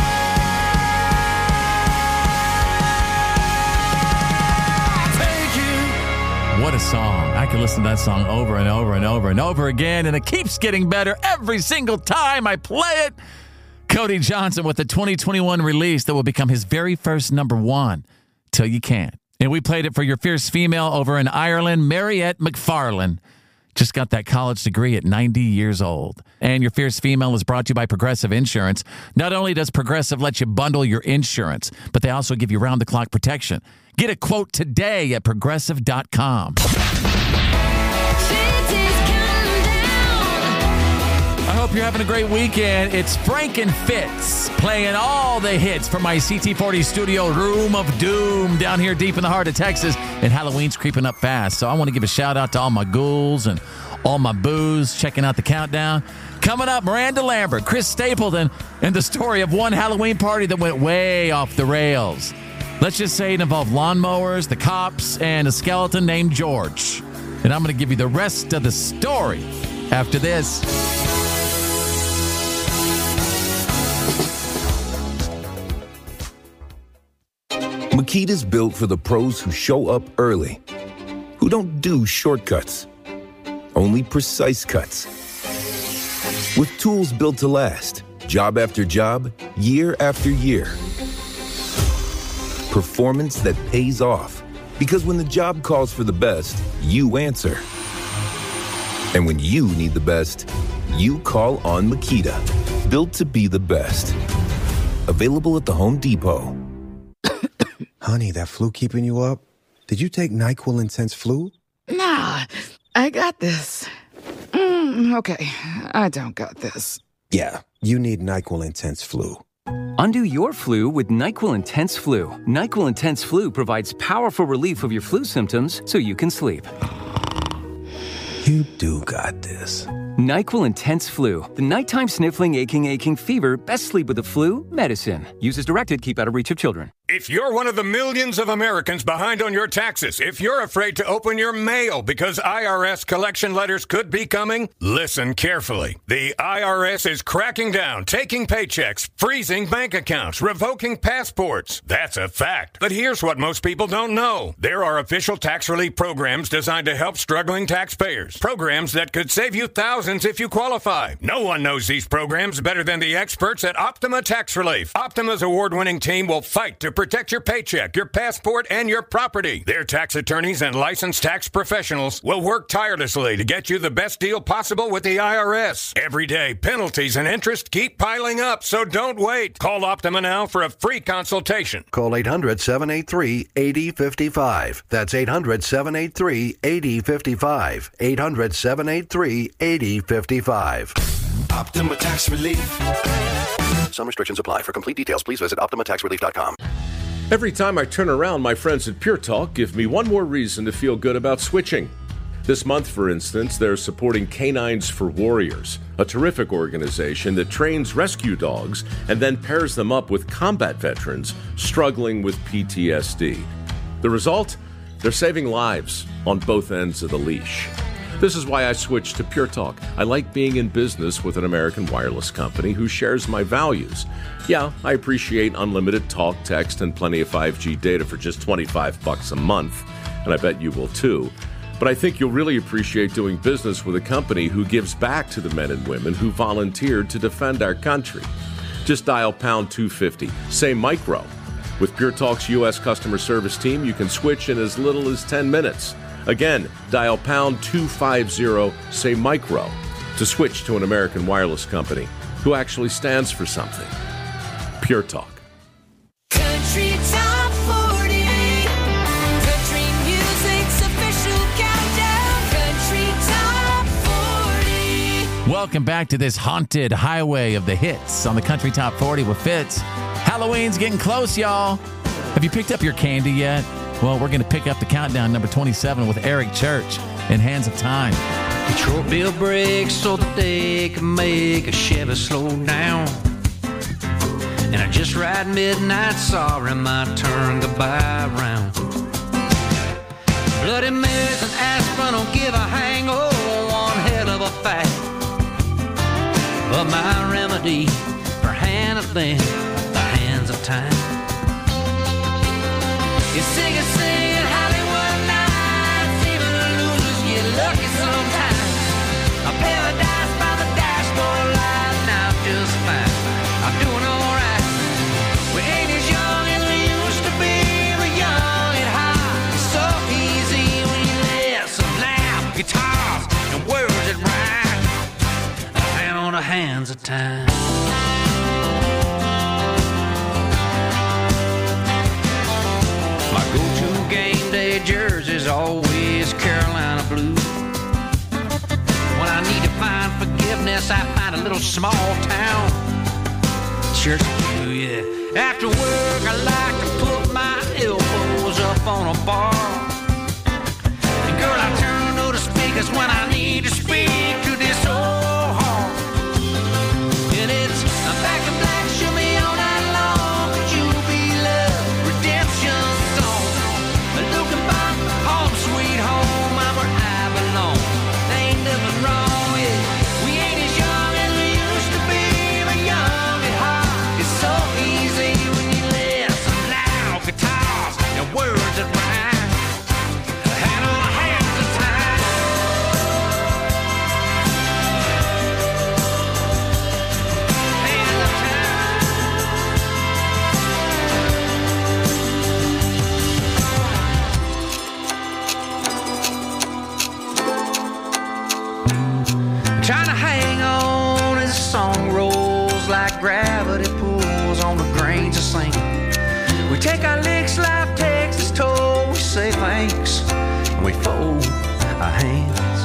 What a song. I could listen to that song over and over and over and over again, and it keeps getting better every single time I play it. Cody Johnson with the 2021 release that will become his very first number one, Till You Can't. And we played it for your fierce female over in Ireland, Mariette McFarlane. Just got that college degree at 90 years old. And your fierce female is brought to you by Progressive Insurance. Not only does Progressive let you bundle your insurance, but they also give you round-the-clock protection. Get a quote today at Progressive.com. Chances count down. I hope Hope you're having a great weekend. It's Frank and Fitz playing all the hits from my CT40 studio room of doom down here deep in the heart of Texas. And Halloween's creeping up fast. So I want to give a shout out to all my ghouls and all my boos checking out the countdown. Coming up, Miranda Lambert, Chris Stapleton, and the story of one Halloween party that went way off the rails. Let's just say it involved lawnmowers, the cops, and a skeleton named George. And I'm going to give you the rest of the story after this. Makita's built for the pros who show up early, who don't do shortcuts, only precise cuts. With tools built to last, job after job, year after year. Performance that pays off, because when the job calls for the best, you answer. And when you need the best, you call on Makita. Built to be the best. Available at the Home Depot. Honey, that flu keeping you up? Did you take NyQuil Intense Flu? Nah, I got this. Okay, I don't got this. Yeah, you need NyQuil Intense Flu. Undo your flu with NyQuil Intense Flu. NyQuil Intense Flu provides powerful relief of your flu symptoms so you can sleep. You do got this. NyQuil Intense Flu. The nighttime sniffling, aching fever. Best sleep with the flu medicine. Use as directed. Keep out of reach of children. If you're one of the millions of Americans behind on your taxes, if you're afraid to open your mail because IRS collection letters could be coming, listen carefully. The IRS is cracking down, taking paychecks, freezing bank accounts, revoking passports. That's a fact. But here's what most people don't know. There are official tax relief programs designed to help struggling taxpayers. Programs that could save you thousands if you qualify. No one knows these programs better than the experts at Optima Tax Relief. Optima's award-winning team will fight to protect your paycheck, your passport, and your property. Their tax attorneys and licensed tax professionals will work tirelessly to get you the best deal possible with the IRS. Every day, penalties and interest keep piling up, so don't wait. Call Optima now for a free consultation. Call 800-783-8055. That's 800-783-8055. 800-783-8055. Optima Tax Relief. Some restrictions apply. For complete details, please visit OptimaTaxRelief.com. Every time I turn around, my friends at Pure Talk give me one more reason to feel good about switching. This month, for instance, they're supporting Canines for Warriors, a terrific organization that trains rescue dogs and then pairs them up with combat veterans struggling with PTSD. The result? They're saving lives on both ends of the leash. This is why I switched to Pure Talk. I like being in business with an American wireless company who shares my values. Yeah, I appreciate unlimited talk, text, and plenty of 5G data for just $25 a month, and I bet you will too. But I think you'll really appreciate doing business with a company who gives back to the men and women who volunteered to defend our country. Just dial pound 250, say micro. With Pure Talk's U.S. customer service team, you can switch in as little as 10 minutes. Again, dial pound 250, say micro, to switch to an American wireless company who actually stands for something. Pure Talk. Country Top 40. Country music's official countdown. Country Top 40. Welcome back to this haunted highway of the hits on the Country Top 40 with Fitz. Halloween's getting close, y'all. Have you picked up your candy yet? Well, we're going to pick up the countdown, number 27, with Eric Church in Hands of Time. Detroit bill brakes so that they can make a Chevy slow down. And I just ride midnight, sorry, my turn goodbye round. Bloody Marys and aspirin don't give a hang, oh, one hell of a fight. But my remedy for handling the hands of time. You sing Hollywood nights, even losers get lucky sometimes. A paradise by the dashboard light, now just fine. I'm doing alright. We ain't as young as we used to be, but young and high. It's so easy when you let some loud guitars and words that rhyme. A hand on the hands of time. Game day jersey's always Carolina blue. When I need to find forgiveness, I find a little little small town church. Yeah. After work, I like to put my elbows up on a bar. And girl, I turn to the speakers when I need to speak to this old heart. And it's a back in black, show me all night long. Could you be love, redemption song? Looking back, home sweet home, I'm where I belong. There ain't nothing wrong with it. We ain't as young as we used to be, but young at heart. It's so easy when you listen loud guitars and words that rhyme. Hand on hands of time. Hands of time. Trying to hang on as the song rolls like gravity pulls on the grains of sand. We take our licks, life takes its toll. We say thanks and we fold our hands.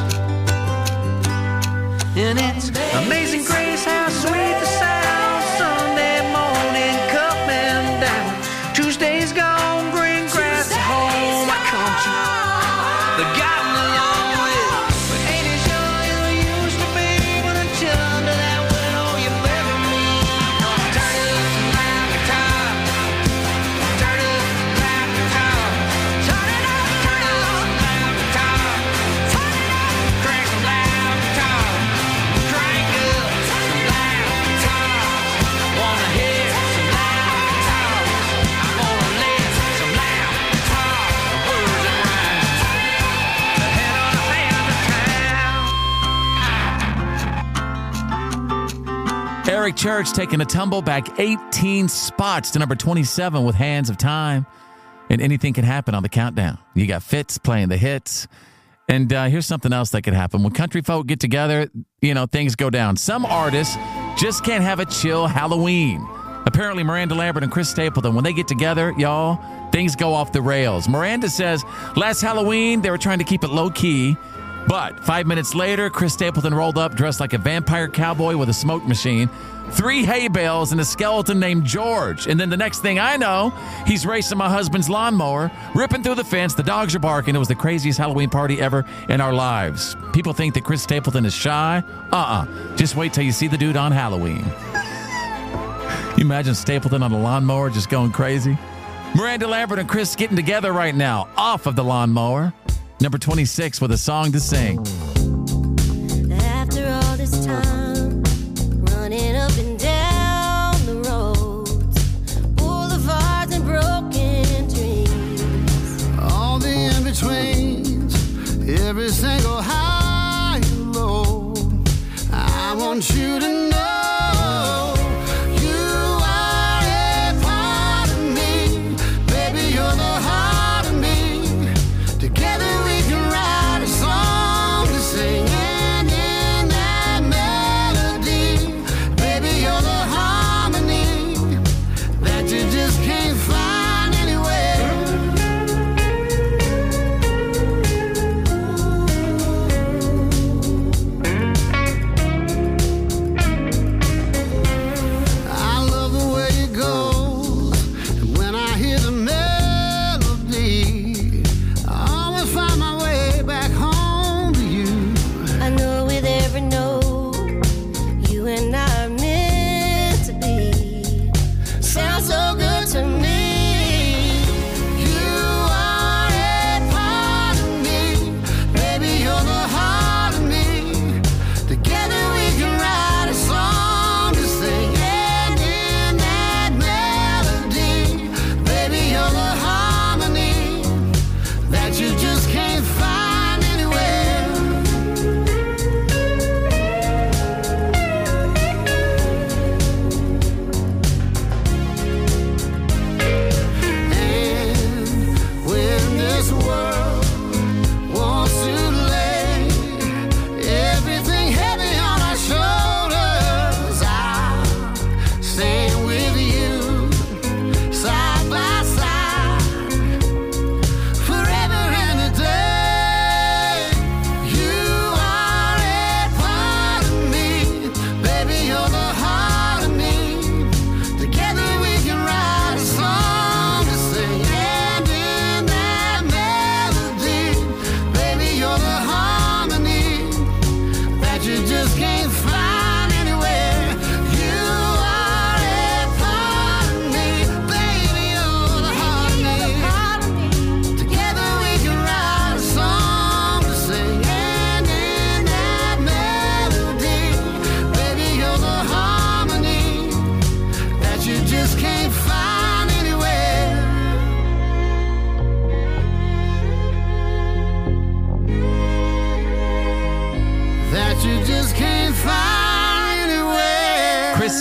And it's amazing grace how sweet the sound. Sunday morning coming down. Tuesday's gone, green grass at home. My country, the gotten along with. But ain't as young as we used to be. But until under that window, you better me. Turn it up some loud guitar. Turn it up some loud guitar. Turn it up some loud guitar. Turn it up, crank some loud guitar. Crank up some loud guitar. Wanna hear some loud guitar. I wanna live some loud guitar. Words that rhyme. The head on the hand of town. Eric Church taking a tumble back 18 spots to number 27 with Hands of Time. And anything can happen on the countdown. You got Fitz playing the hits. And here's something else that could happen. When country folk get together, you know, things go down. Some artists just can't have a chill Halloween. Apparently, Miranda Lambert and Chris Stapleton, when they get together, y'all, things go off the rails. Miranda says last Halloween, they were trying to keep it low-key. But 5 minutes later, Chris Stapleton rolled up dressed like a vampire cowboy with a smoke machine, 3 hay bales, and a skeleton named George. And then the next thing I know, he's racing my husband's lawnmower, ripping through the fence, the dogs are barking. It was the craziest Halloween party ever in our lives. People think that Chris Stapleton is shy. Just wait till you see the dude on Halloween. You imagine Stapleton on a lawnmower just going crazy? Miranda Lambert and Chris getting together right now, off of the lawnmower. Number 26 with a song to sing. After all this time, running up and down the roads, boulevards and broken dreams, all the in-betweens, every single high and low. I want you to know you are a part of me. Baby, you're the heart of me. Together we can write a song to sing, and in that melody, baby, you're the harmony that you just can't find anywhere.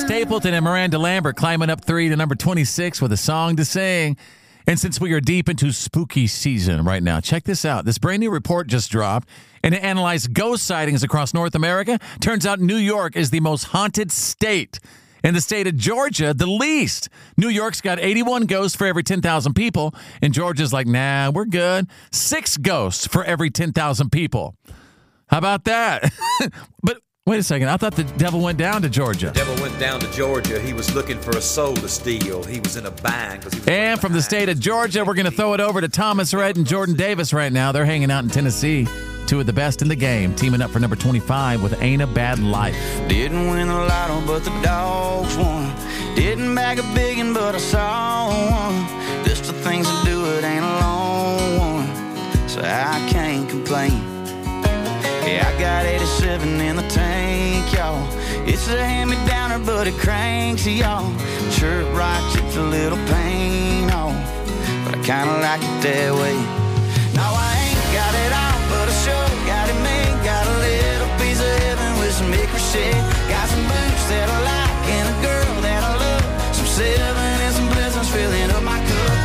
Stapleton and Miranda Lambert climbing up 3 to number 26 with a song to sing. And since we are deep into spooky season right now, check this out. This brand new report just dropped, and it analyzed ghost sightings across North America. Turns out New York is the most haunted state. In the state of Georgia, the least. New York's got 81 ghosts for every 10,000 people, and Georgia's like, nah, we're good. 6 ghosts for every 10,000 people. How about that? But wait a second. I thought the devil went down to Georgia. The devil went down to Georgia. He was looking for a soul to steal. He was in a bind. And from the state of Georgia, we're going to throw it over to Thomas Rhett and Jordan Davis right now. They're hanging out in Tennessee. 2 of the best in the game, teaming up for number 25 with Ain't a Bad Life. Didn't win the lotto, but the dogs won. Didn't bag a biggin', but I saw one. Just the things to do, it ain't a long one, so I can't complain. Yeah, I got 87 in the tank, y'all. It's a hand-me-downer, but it cranks, y'all. Sure, it rocks, it's a little pain, oh, but I kinda like it that way. Now I ain't got it all, but I sure got it made. Got a little piece of heaven with some hickory shade. Got some boots that I like and a girl that I love. Some 7 and some blessings filling up my cup.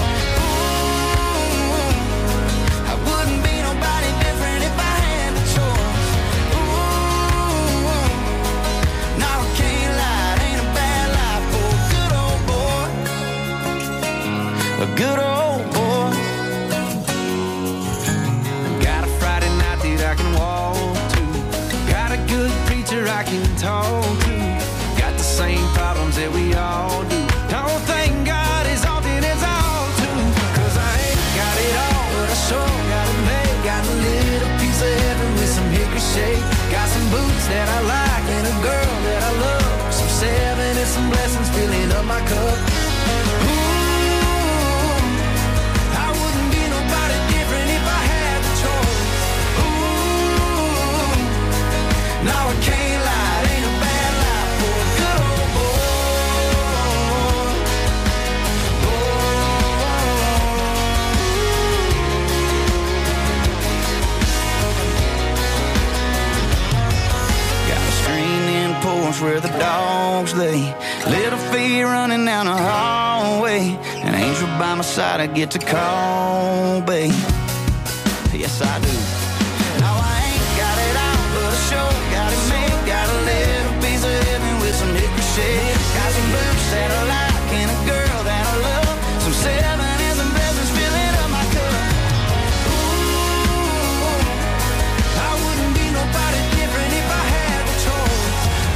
Ooh, I wouldn't be nobody different if I had the choice. Ooh, no, I can't lie, it ain't a bad life for a good old boy. A good old boy. I can walk to. Got a good preacher I can talk to. Got the same problems that we all do. Don't think God is haunted as all too. Cause I ain't got it all, but I sure got it made. Got a little piece of heaven with some hickory shade. Got some boots that I like and a girl that I love. Some 7 and some blessings filling up my cup. Ooh, I wouldn't be nobody different if I had the choice. No, I can't lie, it ain't a bad life for a good old boy. Got a screen-in porch where the dogs lay. Little feet running down the hallway. An angel by my side I get to call, babe. Yes, I do. Now I ain't got it all, but I sure got it made. Got a little piece of heaven with some hickory shade. Got some boots that I like and a girl that I love. Some 7 and some blessings filling up my cup. Ooh, I wouldn't be nobody different if I had the choice.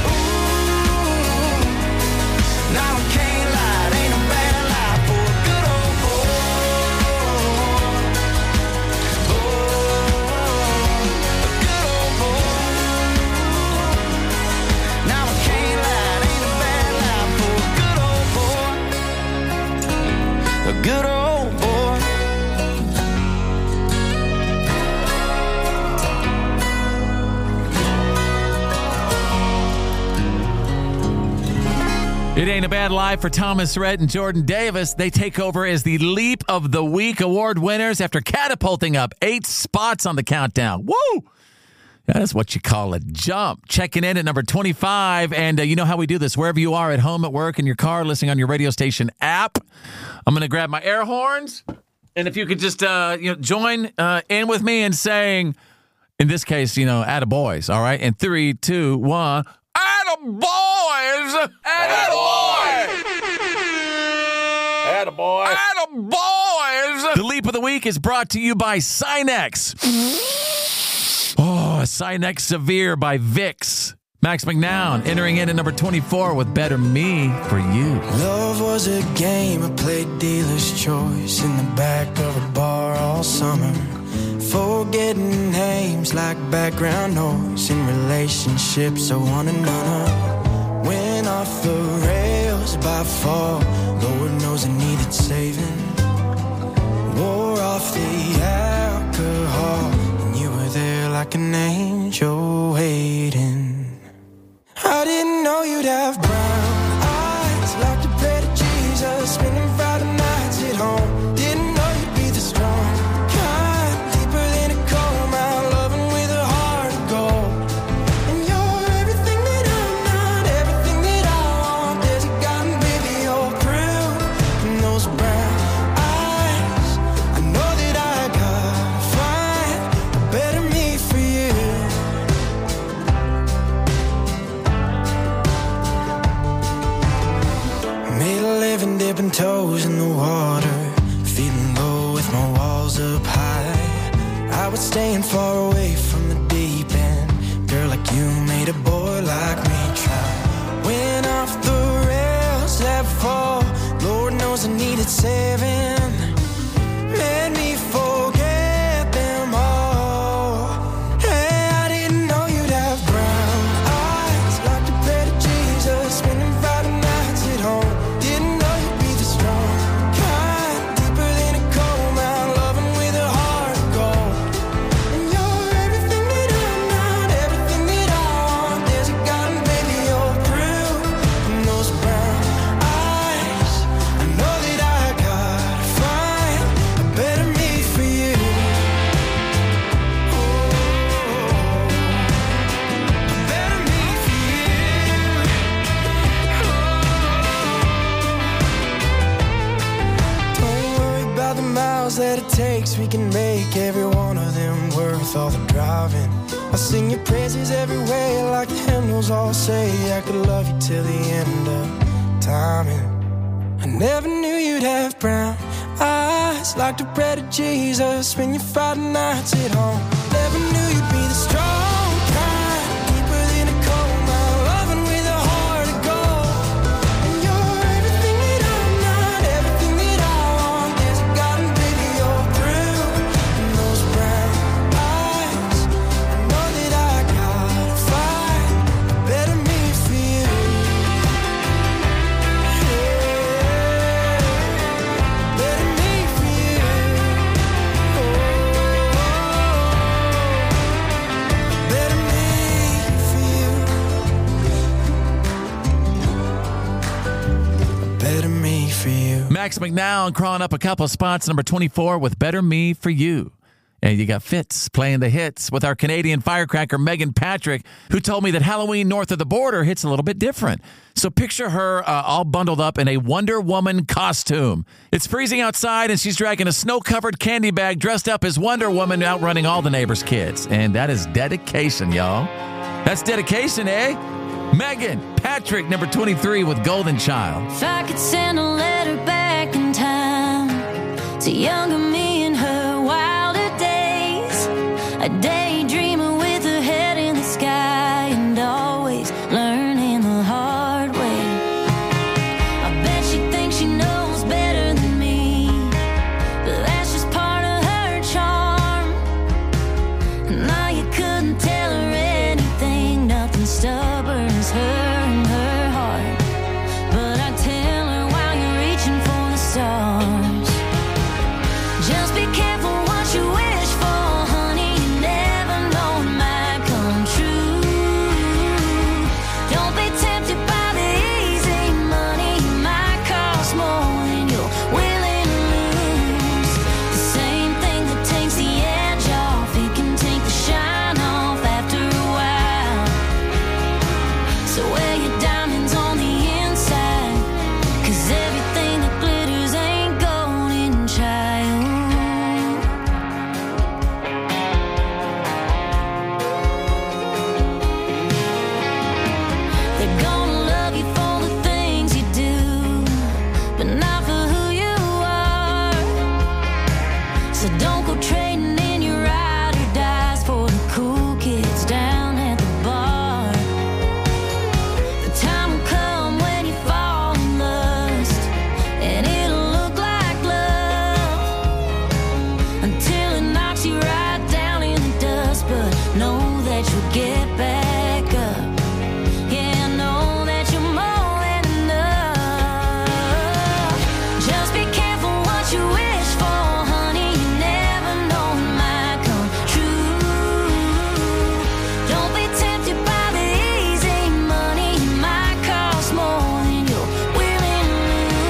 Ooh, now I can't lie, it ain't a bad life for a good old good old boy. It ain't a bad life for Thomas Rhett and Jordan Davis. They take over as the Leap of the Week award winners after catapulting up 8 spots on the countdown. Woo! That is what you call a jump. Checking in at number 25. And you know how we do this. Wherever you are, at home, at work, in your car, listening on your radio station app. I'm going to grab my air horns. And if you could just join in with me in saying, in this case, attaboys, all right? And 3, 2, 1, attaboys! Attaboy! Attaboy! Attaboys! The Leap of the Week is brought to you by Sinex. Oh, Sinex Severe by Vicks. Max McNown entering in at number 24 with Better Me for You. Love was a game I played dealer's choice in the back of a bar all summer. Forgetting names like background noise in relationships I one another. Went off the rails by fall. Lord knows I needed saving. Wore off the alcohol. There like an angel waiting. I didn't know you'd have brown eyes, like to pray to Jesus, spending Friday nights at home. Didn't know you'd be the strong kind, deeper than a coal mine, loving with a heart of gold. And you're everything that I'm not, everything that I toes in the water, feeling low with my walls up high. I was staying far away from the deep end. Girl like you made a boy like me try. Went off the rails that fall. Lord knows I needed saving. Made me forget them all. Hey, I didn't know you'd have brown eyes like the bread of Jesus, spending Friday nights at home. Didn't know you'd be the strong kind, deeper than a coal mine, loving with a heart of gold. And you're everything that I'm not, everything that I want. There's a garden, baby, you're through. And those brown eyes, I know that I gotta find a better me for you. Oh, a better me for you. Don't worry about the miles that it takes. We can make every one of them worth all the driving. I sing your praises every way, like the hymnals all say. I could love you till the end of time. And I never knew you'd have brown eyes like the bread of Jesus, spend your Friday nights at home. Never knew you'd be the strong kind, deeper than a coal mine, loving with a heart of gold. And you're everything that I'm not, everything that I want. There's a garden, baby, you're through. And those brown eyes, I know that I gotta find a better me for you. Better me for you. Better me for you. Better me for you. Max McNown crawling up a couple spots, number 24 with Better Me For You. And you got Fitz playing the hits with our Canadian firecracker, Megan Patrick, who told me that Halloween north of the border hits a little bit different. So picture her all bundled up in a Wonder Woman costume. It's freezing outside, and she's dragging a snow-covered candy bag dressed up as Wonder Woman, outrunning all the neighbors' kids. And that is dedication, y'all. That's dedication, eh? Megan Patrick, number 23 with Golden Child. If I could send a letter back in time to younger me in her wilder days, a daydreamer with her head in the sky and always learning the hard way. I bet she thinks she knows better than me, but that's just part of her charm. Now you couldn't tell her anything, nothing stubborn as her and her heart. But I tell her while you're reaching for the stars, just be careful what you wish for, honey. You never know it might come true. Don't be tempted by the easy money. It might cost more than you're willing to lose. The same thing that takes the edge off, it can take the shine off after a while. So wear your diamonds on the inside, 'cause everything that glitters ain't golden, child. They're gonna